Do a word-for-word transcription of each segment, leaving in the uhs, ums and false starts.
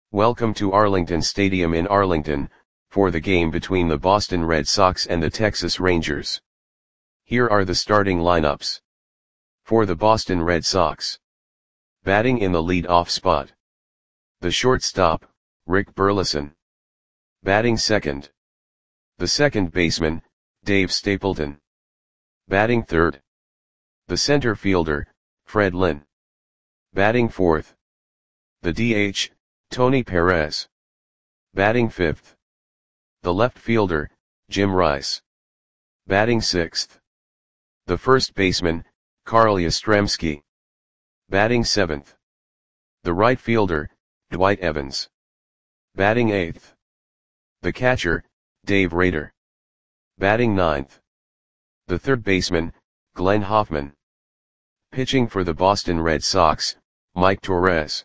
Welcome to Arlington Stadium in Arlington, for the game between the Boston Red Sox and the Texas Rangers. Here are the starting lineups. For the Boston Red Sox. Batting in the lead-off spot. The shortstop, Rick Burleson. Batting second. The second baseman, Dave Stapleton. Batting third. The center fielder, Fred Lynn. Batting fourth. The D H, Tony Perez. Batting fifth. The left fielder, Jim Rice. Batting sixth. The first baseman, Carl Yastrzemski. Batting seventh. The right fielder, Dwight Evans. Batting eighth. The catcher, Dave Rader. Batting ninth. The third baseman, Glenn Hoffman. Pitching for the Boston Red Sox, Mike Torrez.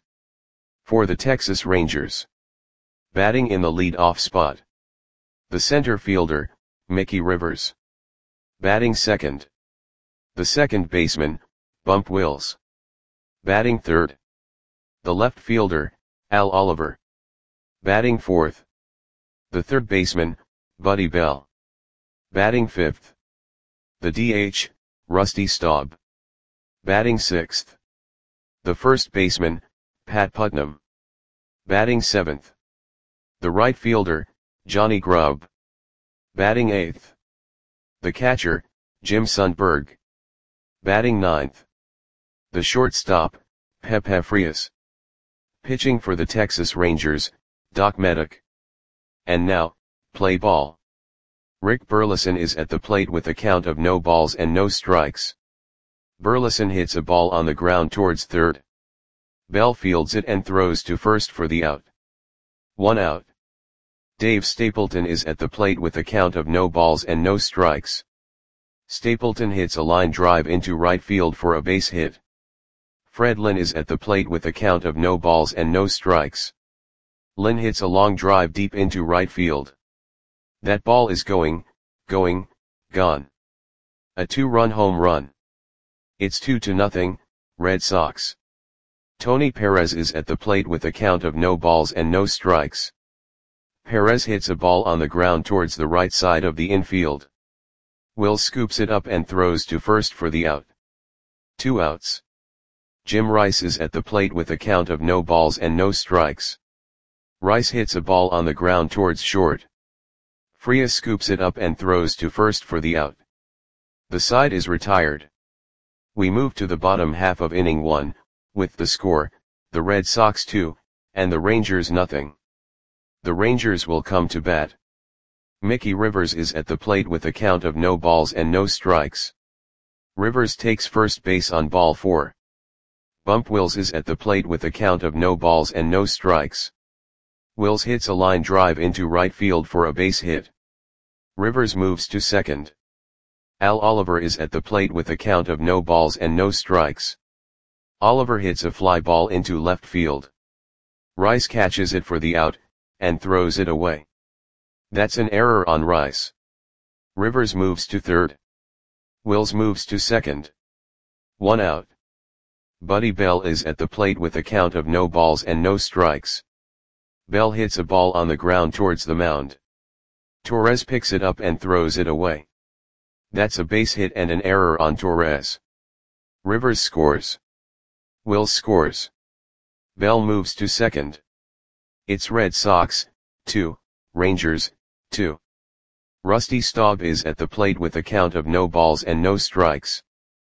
For the Texas Rangers. Batting in the lead-off spot. The center fielder, Mickey Rivers. Batting second. The second baseman, Bump Wills. Batting third. The left fielder, Al Oliver. Batting fourth. The third baseman, Buddy Bell. Batting fifth. The D H, Rusty Staub. Batting sixth. The first baseman, Pat Putnam. Batting seventh. The right fielder, Johnny Grubb. Batting eighth. The catcher, Jim Sundberg. Batting ninth. The shortstop, Pepe Frias. Pitching for the Texas Rangers, Doc Meddick. And now, play ball. Rick Burleson is at the plate with a count of no balls and no strikes. Burleson hits a ball on the ground towards third. Bell fields it and throws to first for the out. One out. Dave Stapleton is at the plate with a count of no balls and no strikes. Stapleton hits a line drive into right field for a base hit. Fred Lynn is at the plate with a count of no balls and no strikes. Lynn hits a long drive deep into right field. That ball is going, going, gone. A two-run home run. It's two to nothing, Red Sox. Tony Perez is at the plate with a count of no balls and no strikes. Perez hits a ball on the ground towards the right side of the infield. Will scoops it up and throws to first for the out. Two outs. Jim Rice is at the plate with a count of no balls and no strikes. Rice hits a ball on the ground towards short. Frias scoops it up and throws to first for the out. The side is retired. We move to the bottom half of inning one, with the score, the Red Sox two, and the Rangers nothing. The Rangers will come to bat. Mickey Rivers is at the plate with a count of no balls and no strikes. Rivers takes first base on ball four. Bump Wills is at the plate with a count of no balls and no strikes. Wills hits a line drive into right field for a base hit. Rivers moves to second. Al Oliver is at the plate with a count of no balls and no strikes. Oliver hits a fly ball into left field. Rice catches it for the out, and throws it away. That's an error on Rice. Rivers moves to third. Wills moves to second. One out. Buddy Bell is at the plate with a count of no balls and no strikes. Bell hits a ball on the ground towards the mound. Torrez picks it up and throws it away. That's a base hit and an error on Torrez. Rivers scores. Wills scores. Bell moves to second. It's Red Sox, two, Rangers, two. Rusty Staub is at the plate with a count of no balls and no strikes.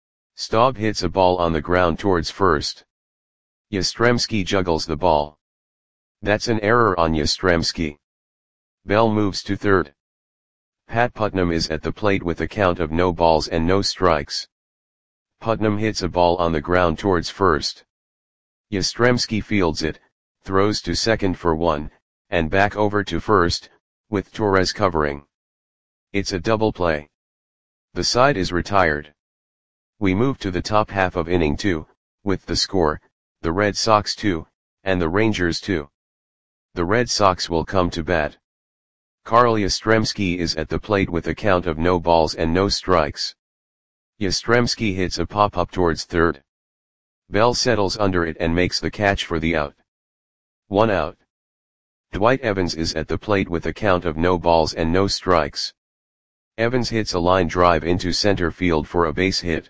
Staub hits a ball on the ground towards first. Yastrzemski juggles the ball. That's an error on Yastrzemski. Bell moves to third. Pat Putnam is at the plate with a count of no balls and no strikes. Putnam hits a ball on the ground towards first. Yastrzemski fields it, throws to second for one, and back over to first, with Torrez covering. It's a double play. The side is retired. We move to the top half of inning two, with the score, the Red Sox two, and the Rangers two. The Red Sox will come to bat. Carl Yastrzemski is at the plate with a count of no balls and no strikes. Yastrzemski hits a pop-up towards third. Bell settles under it and makes the catch for the out. One out. Dwight Evans is at the plate with a count of no balls and no strikes. Evans hits a line drive into center field for a base hit.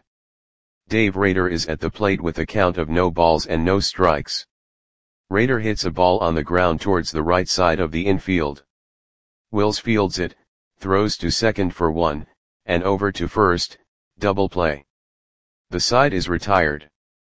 Dave Rader is at the plate with a count of no balls and no strikes. Rader hits a ball on the ground towards the right side of the infield. Wills fields it, throws to second for one, and over to first, double play. The side is retired.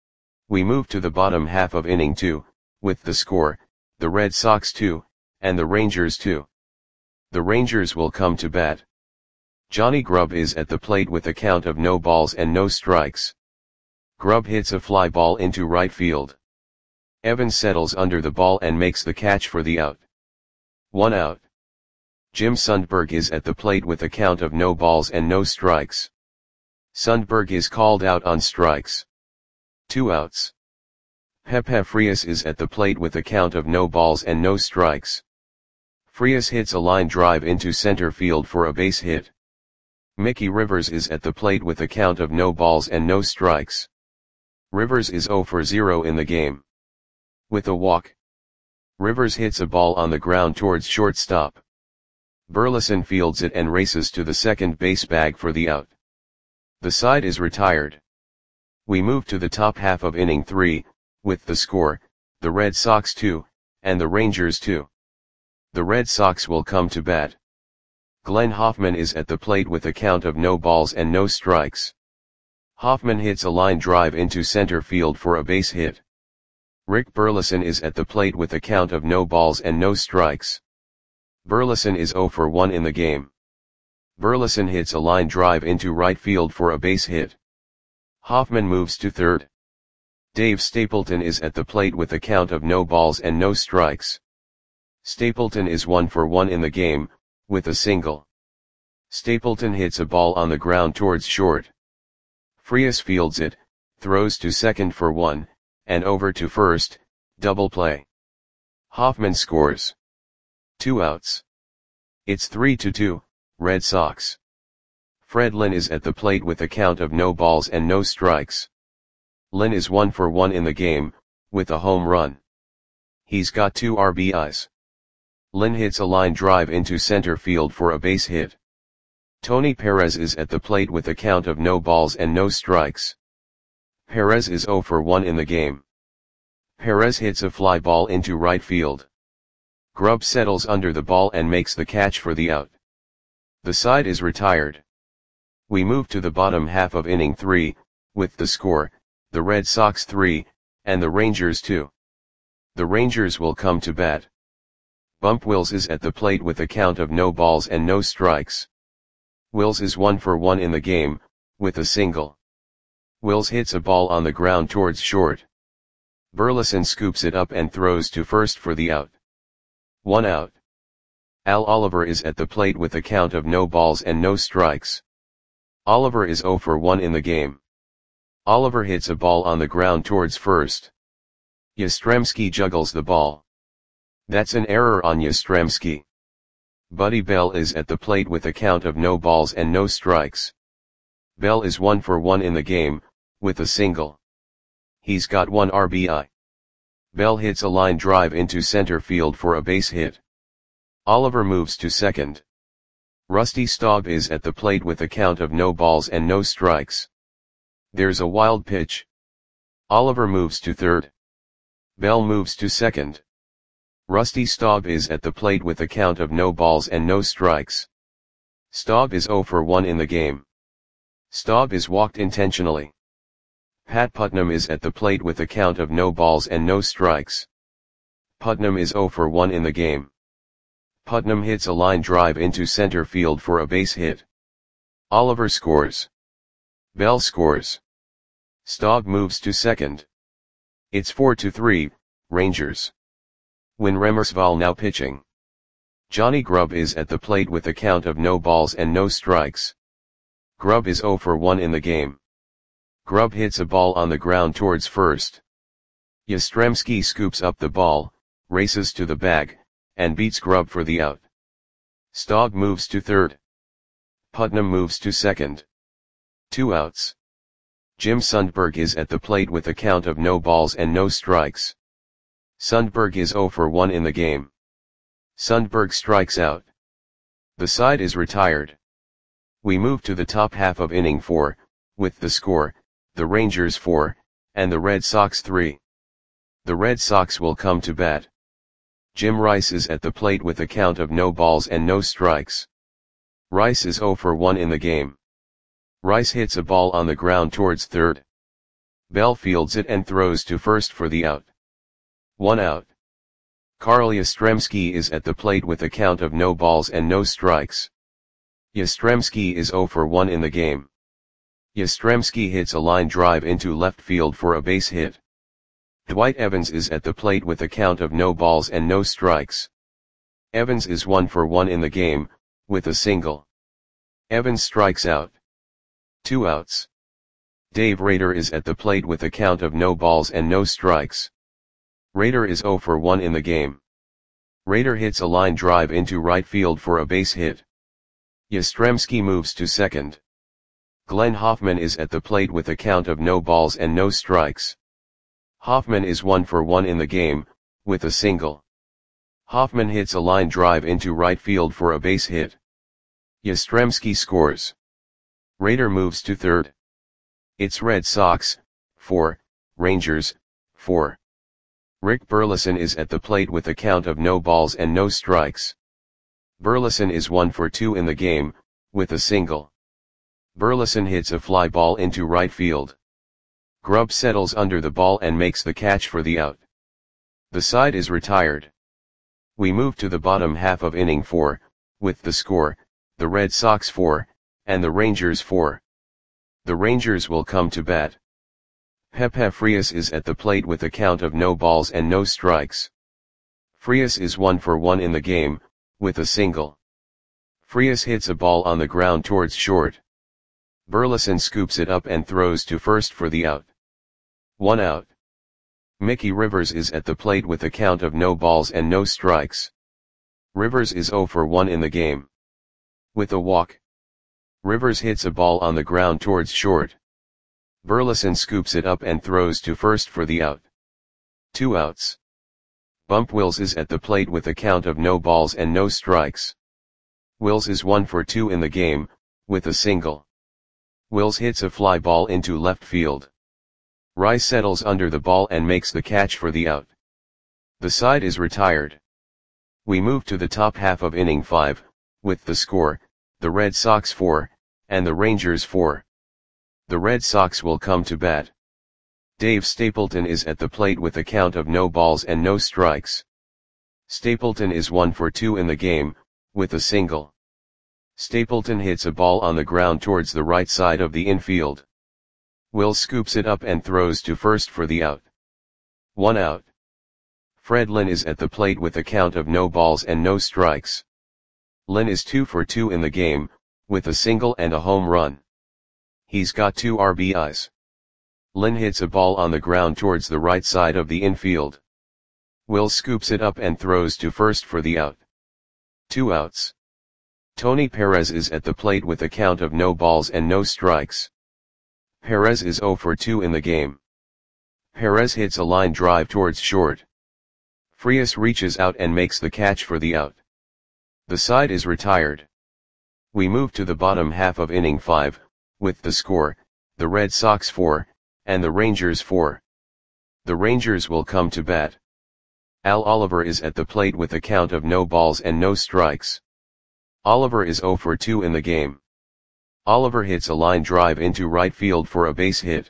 We move to the bottom half of inning two, with the score, the Red Sox two, and the Rangers two. The Rangers will come to bat. Johnny Grubb is at the plate with a count of no balls and no strikes. Grubb hits a fly ball into right field. Evans settles under the ball and makes the catch for the out. One out. Jim Sundberg is at the plate with a count of no balls and no strikes. Sundberg is called out on strikes. Two outs. Pepe Frias is at the plate with a count of no balls and no strikes. Frias hits a line drive into center field for a base hit. Mickey Rivers is at the plate with a count of no balls and no strikes. Rivers is zero for zero in the game. With a walk. Rivers hits a ball on the ground towards shortstop. Burleson fields it and races to the second base bag for the out. The side is retired. We move to the top half of inning three, with the score, the Red Sox two, and the Rangers two. The Red Sox will come to bat. Glenn Hoffman is at the plate with a count of no balls and no strikes. Hoffman hits a line drive into center field for a base hit. Rick Burleson is at the plate with a count of no balls and no strikes. Burleson is zero for one in the game. Burleson hits a line drive into right field for a base hit. Hoffman moves to third. Dave Stapleton is at the plate with a count of no balls and no strikes. Stapleton is one for one in the game, with a single. Stapleton hits a ball on the ground towards short. Frias fields it, throws to second for one, and over to first, double play. Hoffman scores. Two outs. It's three to two, Red Sox. Fred Lynn is at the plate with a count of no balls and no strikes. Lynn is one for one in the game, with a home run. He's got two R B Is. Lynn hits a line drive into center field for a base hit. Tony Perez is at the plate with a count of no balls and no strikes. Perez is zero for one in the game. Perez hits a fly ball into right field. Grubb settles under the ball and makes the catch for the out. The side is retired. We move to the bottom half of inning three, with the score, the Red Sox three, and the Rangers two. The Rangers will come to bat. Bump Wills is at the plate with a count of no balls and no strikes. Wills is one for one in the game, with a single. Wills hits a ball on the ground towards short. Burleson scoops it up and throws to first for the out. One out. Al Oliver is at the plate with a count of no balls and no strikes. Oliver is zero for one in the game. Oliver hits a ball on the ground towards first. Yastrzemski juggles the ball. That's an error on Yastrzemski. Buddy Bell is at the plate with a count of no balls and no strikes. Bell is one for one in the game, with a single. He's got one R B I. Bell hits a line drive into center field for a base hit. Oliver moves to second. Rusty Staub is at the plate with a count of no balls and no strikes. There's a wild pitch. Oliver moves to third. Bell moves to second. Rusty Staub is at the plate with a count of no balls and no strikes. Staub is zero for one in the game. Staub is walked intentionally. Pat Putnam is at the plate with a count of no balls and no strikes. Putnam is zero for one in the game. Putnam hits a line drive into center field for a base hit. Oliver scores. Bell scores. Staub moves to second. It's four to three, Rangers. Win Remersval now pitching. Johnny Grubb is at the plate with a count of no balls and no strikes. Grubb is zero for one in the game. Grubb hits a ball on the ground towards first. Yastrzemski scoops up the ball, races to the bag, and beats Grubb for the out. Staub moves to third. Putnam moves to second. Two outs. Jim Sundberg is at the plate with a count of no balls and no strikes. Sundberg is zero for one in the game. Sundberg strikes out. The side is retired. We move to the top half of inning four, with the score, the Rangers four, and the Red Sox three. The Red Sox will come to bat. Jim Rice is at the plate with a count of no balls and no strikes. Rice is oh for one in the game. Rice hits a ball on the ground towards third. Bell fields it and throws to first for the out. One out. Carl Yastrzemski is at the plate with a count of no balls and no strikes. Yastrzemski is oh for one in the game. Yastrzemski hits a line drive into left field for a base hit. Dwight Evans is at the plate with a count of no balls and no strikes. Evans is one for one in the game, with a single. Evans strikes out. Two outs. Dave Rader is at the plate with a count of no balls and no strikes. Rader is oh for one in the game. Rader hits a line drive into right field for a base hit. Yastrzemski moves to second. Glenn Hoffman is at the plate with a count of no balls and no strikes. Hoffman is one for one in the game, with a single. Hoffman hits a line drive into right field for a base hit. Yastrzemski scores. Rader moves to third. It's Red Sox, four, Rangers, four. Rick Burleson is at the plate with a count of no balls and no strikes. Burleson is one for two in the game, with a single. Burleson hits a fly ball into right field. Grubb settles under the ball and makes the catch for the out. The side is retired. We move to the bottom half of inning four, with the score, the Red Sox four, and the Rangers four. The Rangers will come to bat. Pepe Frias is at the plate with a count of no balls and no strikes. Frias is one for one in the game, with a single. Frias hits a ball on the ground towards short. Burleson scoops it up and throws to first for the out. One out. Mickey Rivers is at the plate with a count of no balls and no strikes. Rivers is oh for one in the game. With a walk. Rivers hits a ball on the ground towards short. Burleson scoops it up and throws to first for the out. Two outs. Bump Wills is at the plate with a count of no balls and no strikes. Wills is one for two in the game, with a single. Wills hits a fly ball into left field. Rice settles under the ball and makes the catch for the out. The side is retired. We move to the top half of inning five, with the score, the Red Sox four, and the Rangers four. The Red Sox will come to bat. Dave Stapleton is at the plate with a count of no balls and no strikes. Stapleton is one for two in the game, with a single. Stapleton hits a ball on the ground towards the right side of the infield. Will scoops it up and throws to first for the out. One out. Fred Lynn is at the plate with a count of no balls and no strikes. Lynn is two for two in the game, with a single and a home run. He's got two R B Is. Lynn hits a ball on the ground towards the right side of the infield. Will scoops it up and throws to first for the out. Two outs. Tony Perez is at the plate with a count of no balls and no strikes. Perez is oh for two in the game. Perez hits a line drive towards short. Frias reaches out and makes the catch for the out. The side is retired. We move to the bottom half of inning five, with the score, the Red Sox four, and the Rangers four. The Rangers will come to bat. Al Oliver is at the plate with a count of no balls and no strikes. Oliver is oh for two in the game. Oliver hits a line drive into right field for a base hit.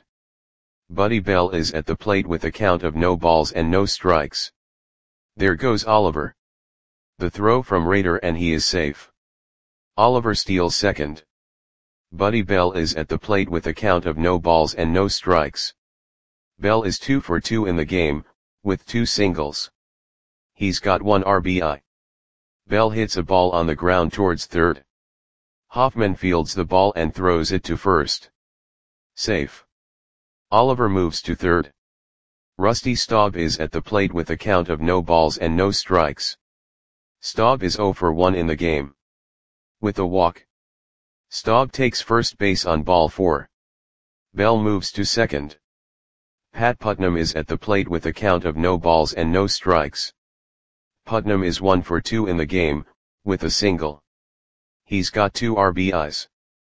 Buddy Bell is at the plate with a count of no balls and no strikes. There goes Oliver. The throw from Rader and he is safe. Oliver steals second. Buddy Bell is at the plate with a count of no balls and no strikes. Bell is two for two in the game, with two singles. He's got one R B I. Bell hits a ball on the ground towards third. Hoffman fields the ball and throws it to first. Safe. Oliver moves to third. Rusty Staub is at the plate with a count of no balls and no strikes. Staub is oh for one in the game. With a walk. Staub takes first base on ball four. Bell moves to second. Pat Putnam is at the plate with a count of no balls and no strikes. Putnam is one for two in the game, with a single. He's got two R B Is.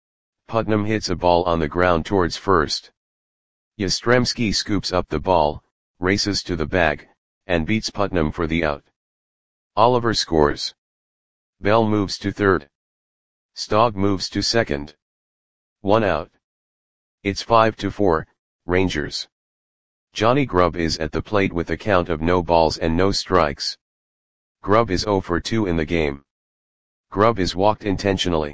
Putnam hits a ball on the ground towards first. Yastrzemski scoops up the ball, races to the bag, and beats Putnam for the out. Oliver scores. Bell moves to third. Stogg moves to second. One out. It's five to four, Rangers. Johnny Grubb is at the plate with a count of no balls and no strikes. Grubb is zero for two in the game. Grubb is walked intentionally.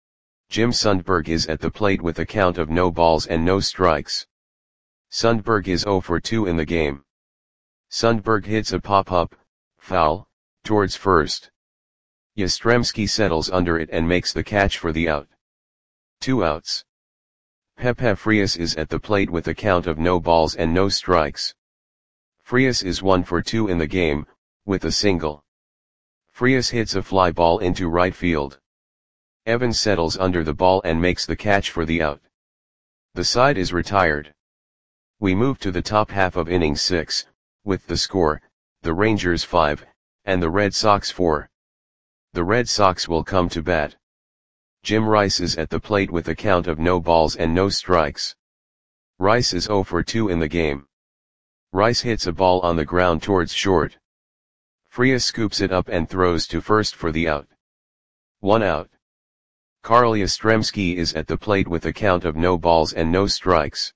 Jim Sundberg is at the plate with a count of no balls and no strikes. Sundberg is zero for two in the game. Sundberg hits a pop-up, foul, towards first. Yastrzemski settles under it and makes the catch for the out. Two outs. Pepe Frias is at the plate with a count of no balls and no strikes. Frias is one for two in the game, with a single. Frias hits a fly ball into right field. Evans settles under the ball and makes the catch for the out. The side is retired. We move to the top half of inning six, with the score, the Rangers five, and the Red Sox four. The Red Sox will come to bat. Jim Rice is at the plate with a count of no balls and no strikes. Rice is zero for two in the game. Rice hits a ball on the ground towards short. Frias scoops it up and throws to first for the out. One out. Carl Yastrzemski is at the plate with a count of no balls and no strikes.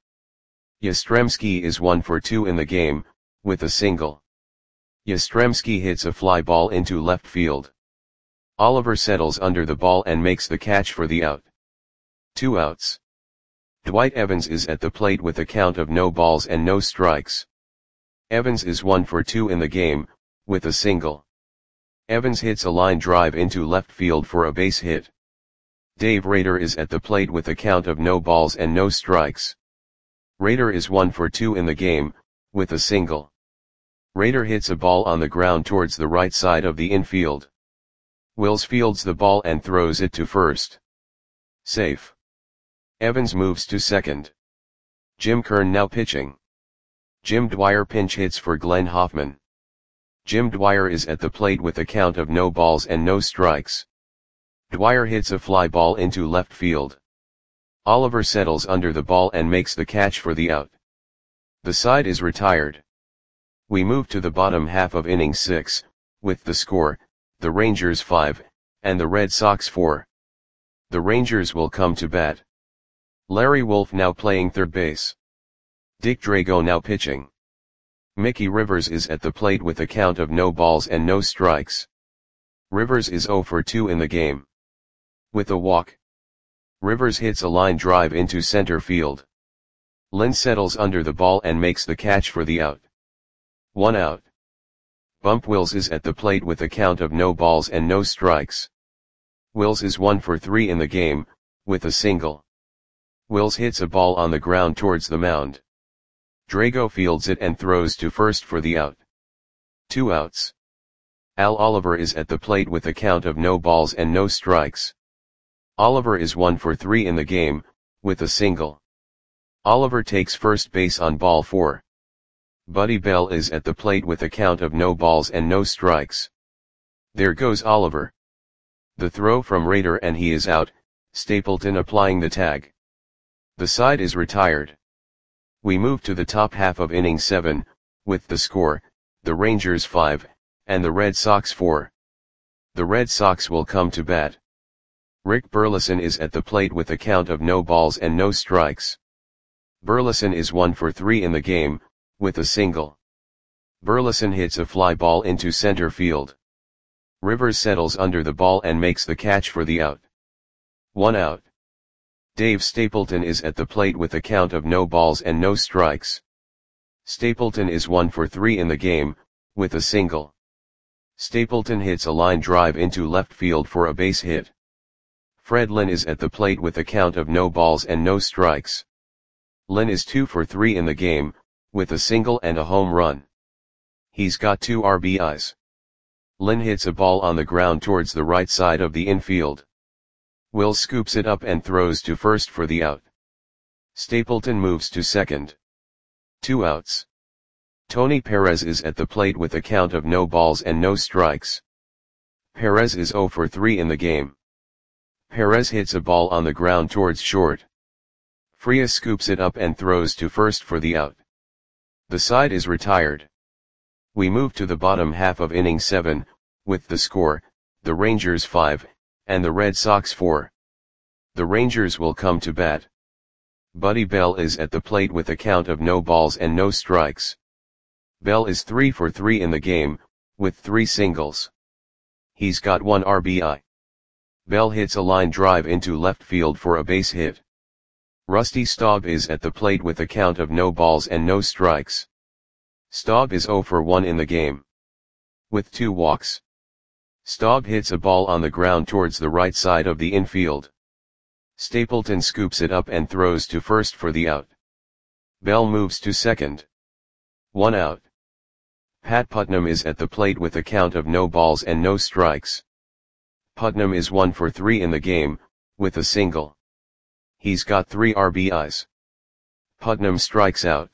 Yastrzemski is one for two in the game, with a single. Yastrzemski hits a fly ball into left field. Oliver settles under the ball and makes the catch for the out. Two outs. Dwight Evans is at the plate with a count of no balls and no strikes. Evans is one for two in the game, with a single. Evans hits a line drive into left field for a base hit. Dave Rader is at the plate with a count of no balls and no strikes. Rader is one for two in the game, with a single. Rader hits a ball on the ground towards the right side of the infield. Wills fields the ball and throws it to first. Safe. Evans moves to second. Jim Kern now pitching. Jim Dwyer pinch hits for Glenn Hoffman. Jim Dwyer is at the plate with a count of no balls and no strikes. Dwyer hits a fly ball into left field. Oliver settles under the ball and makes the catch for the out. The side is retired. We move to the bottom half of inning six, with the score, the Rangers five, and the Red Sox four. The Rangers will come to bat. Larry Wolf now playing third base. Dick Drago now pitching. Mickey Rivers is at the plate with a count of no balls and no strikes. Rivers is zero for two in the game. With a walk. Rivers hits a line drive into center field. Lynn settles under the ball and makes the catch for the out. One out. Bump Wills is at the plate with a count of no balls and no strikes. Wills is one for three in the game, with a single. Wills hits a ball on the ground towards the mound. Drago fields it and throws to first for the out. Two outs. Al Oliver is at the plate with a count of no balls and no strikes. Oliver is one for three in the game, with a single. Oliver takes first base on ball four. Buddy Bell is at the plate with a count of no balls and no strikes. There goes Oliver. The throw from Rader and he is out, Stapleton applying the tag. The side is retired. We move to the top half of inning seven, with the score, the Rangers five, and the Red Sox four. The Red Sox will come to bat. Rick Burleson is at the plate with a count of no balls and no strikes. Burleson is one for three in the game, with a single. Burleson hits a fly ball into center field. Rivers settles under the ball and makes the catch for the out. One out. Dave Stapleton is at the plate with a count of no balls and no strikes. Stapleton is one for three in the game, with a single. Stapleton hits a line drive into left field for a base hit. Fred Lynn is at the plate with a count of no balls and no strikes. Lynn is two for three in the game, with a single and a home run. He's got two R B Is. Lynn hits a ball on the ground towards the right side of the infield. Will scoops it up and throws to first for the out. Stapleton moves to second. Two outs. Tony Perez is at the plate with a count of no balls and no strikes. Perez is zero for three in the game. Perez hits a ball on the ground towards short. Frias scoops it up and throws to first for the out. The side is retired. We move to the bottom half of inning seven, with the score, the Rangers five, and the Red Sox four. The Rangers will come to bat. Buddy Bell is at the plate with a count of no balls and no strikes. Bell is three for three in the game, with three singles. He's got one R B I. Bell hits a line drive into left field for a base hit. Rusty Staub is at the plate with a count of no balls and no strikes. Staub is zero for one in the game, with two walks. Staub hits a ball on the ground towards the right side of the infield. Stapleton scoops it up and throws to first for the out. Bell moves to second. One out. Pat Putnam is at the plate with a count of no balls and no strikes. Putnam is one for three in the game, with a single. He's got three R B Is. Putnam strikes out.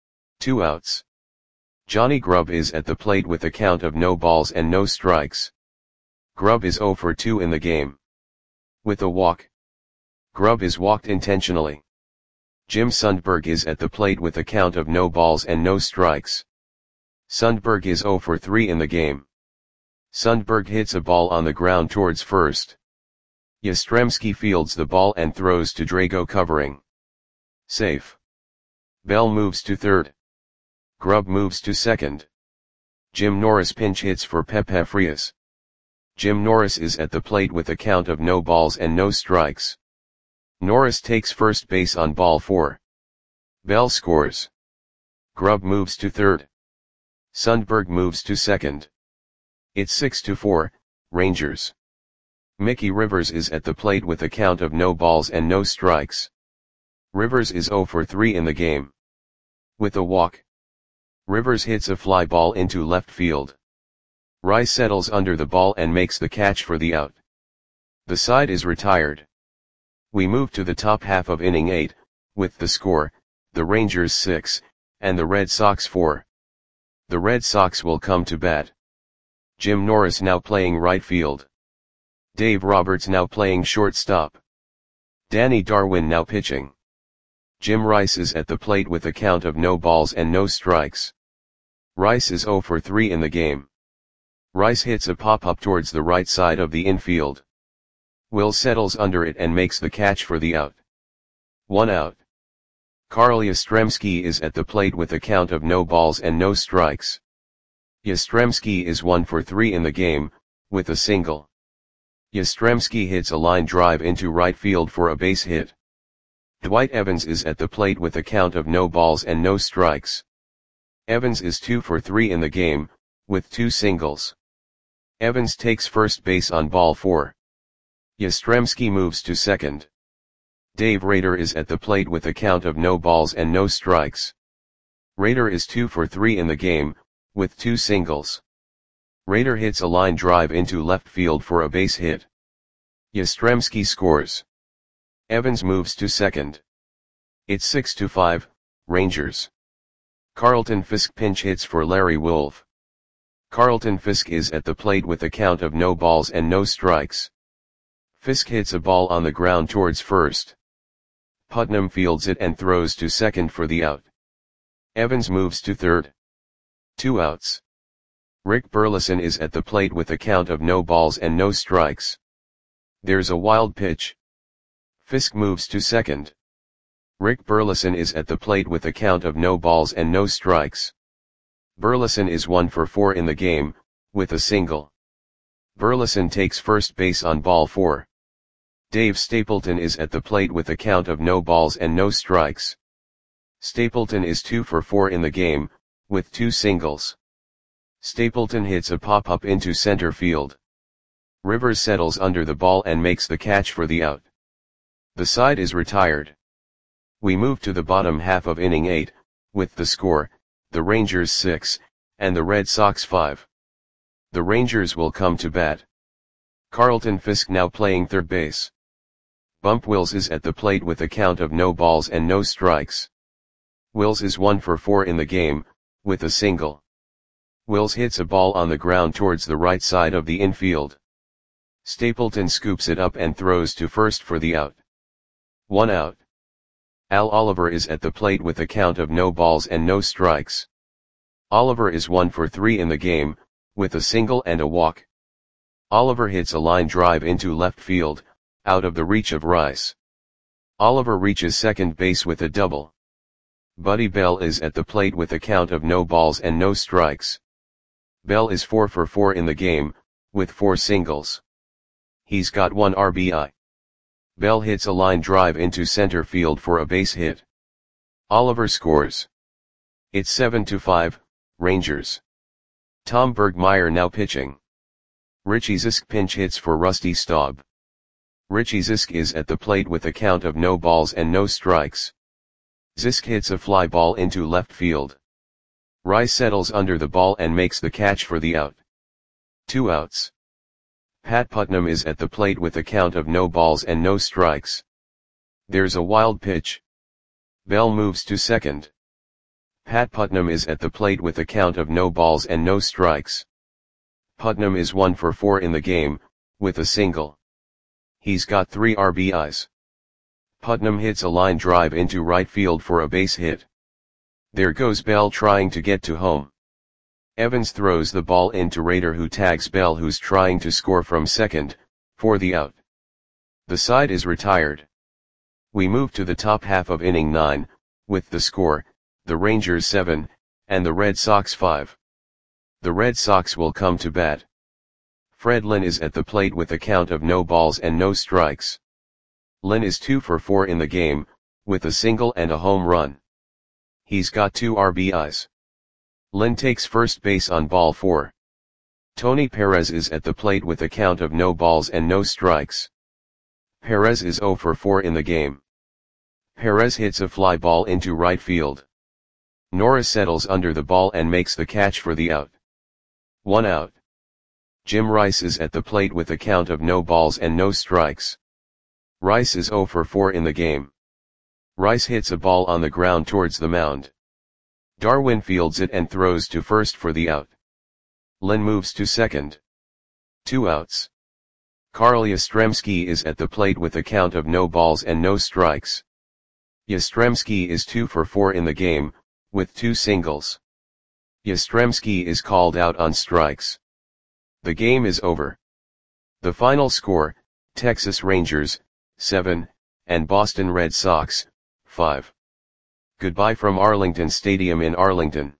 Two outs. Johnny Grubb is at the plate with a count of no balls and no strikes. Grubb is zero for two in the game, with a walk. Grubb is walked intentionally. Jim Sundberg is at the plate with a count of no balls and no strikes. Sundberg is zero for three in the game. Sundberg hits a ball on the ground towards first. Yastrzemski fields the ball and throws to Drago covering. Safe. Bell moves to third. Grubb moves to second. Jim Norris pinch hits for Pepe Frias. Jim Norris is at the plate with a count of no balls and no strikes. Norris takes first base on ball four. Bell scores. Grubb moves to third. Sundberg moves to second. It's six to four, Rangers. Mickey Rivers is at the plate with a count of no balls and no strikes. Rivers is zero for three in the game, with a walk. Rivers hits a fly ball into left field. Rice settles under the ball and makes the catch for the out. The side is retired. We move to the top half of inning eight, with the score, the Rangers six, and the Red Sox four. The Red Sox will come to bat. Jim Norris now playing right field. Dave Roberts now playing shortstop. Danny Darwin now pitching. Jim Rice is at the plate with a count of no balls and no strikes. Rice is zero for three in the game. Rice hits a pop-up towards the right side of the infield. Will settles under it and makes the catch for the out. One out. Carl Yastrzemski is at the plate with a count of no balls and no strikes. Yastrzemski is one for three in the game, with a single. Yastrzemski hits a line drive into right field for a base hit. Dwight Evans is at the plate with a count of no balls and no strikes. Evans is two for three in the game, with two singles. Evans takes first base on ball four. Yastrzemski moves to second. Dave Rader is at the plate with a count of no balls and no strikes. Rader is two for three in the game, with two singles. Rader hits a line drive into left field for a base hit. Yastrzemski scores. Evans moves to second. It's six to five, Rangers. Carlton Fisk pinch hits for Larry Wolf. Carlton Fisk is at the plate with a count of no balls and no strikes. Fisk hits a ball on the ground towards first. Putnam fields it and throws to second for the out. Evans moves to third. Two outs. Rick Burleson is at the plate with a count of no balls and no strikes. There's a wild pitch. Fisk moves to second. Rick Burleson is at the plate with a count of no balls and no strikes. Burleson is one for four in the game, with a single. Burleson takes first base on ball four. Dave Stapleton is at the plate with a count of no balls and no strikes. Stapleton is two for four in the game, with two singles. Stapleton hits a pop-up into center field. Rivers settles under the ball and makes the catch for the out. The side is retired. We move to the bottom half of inning eight, with the score, the Rangers six, and the Red Sox five. The Rangers will come to bat. Carlton Fisk now playing third base. Bump Wills is at the plate with a count of no balls and no strikes. Wills is one for four in the game, with a single. Wills hits a ball on the ground towards the right side of the infield. Stapleton scoops it up and throws to first for the out. One out. Al Oliver is at the plate with a count of no balls and no strikes. Oliver is one for three in the game, with a single and a walk. Oliver hits a line drive into left field, out of the reach of Rice. Oliver reaches second base with a double. Buddy Bell is at the plate with a count of no balls and no strikes. Bell is four for four in the game, with four singles. He's got one R B I. Bell hits a line drive into center field for a base hit. Oliver scores. It's seven to five, Rangers. Tom Bergmeyer now pitching. Richie Zisk pinch hits for Rusty Staub. Richie Zisk is at the plate with a count of no balls and no strikes. Zisk hits a fly ball into left field. Rice settles under the ball and makes the catch for the out. Two outs. Pat Putnam is at the plate with a count of no balls and no strikes. There's a wild pitch. Bell moves to second. Pat Putnam is at the plate with a count of no balls and no strikes. Putnam is one for four in the game, with a single. He's got three R B Is. Putnam hits a line drive into right field for a base hit. There goes Bell trying to get to home. Evans throws the ball into Rader, who tags Bell, who's trying to score from second, for the out. The side is retired. We move to the top half of inning nine, with the score, the Rangers seven, and the Red Sox five. The Red Sox will come to bat. Fred Lynn is at the plate with a count of no balls and no strikes. Lynn is two for four in the game, with a single and a home run. He's got two R B Is. Lynn takes first base on ball four. Tony Perez is at the plate with a count of no balls and no strikes. Perez is zero for four in the game. Perez hits a fly ball into right field. Norris settles under the ball and makes the catch for the out. One out. Jim Rice is at the plate with a count of no balls and no strikes. Rice is zero for four in the game. Rice hits a ball on the ground towards the mound. Darwin fields it and throws to first for the out. Lynn moves to second. Two outs. Carl Yastrzemski is at the plate with a count of no balls and no strikes. Yastrzemski is two for four in the game, with two singles. Yastrzemski is called out on strikes. The game is over. The final score, Texas Rangers, seven, and Boston Red Sox, five. Goodbye from Arlington Stadium in Arlington.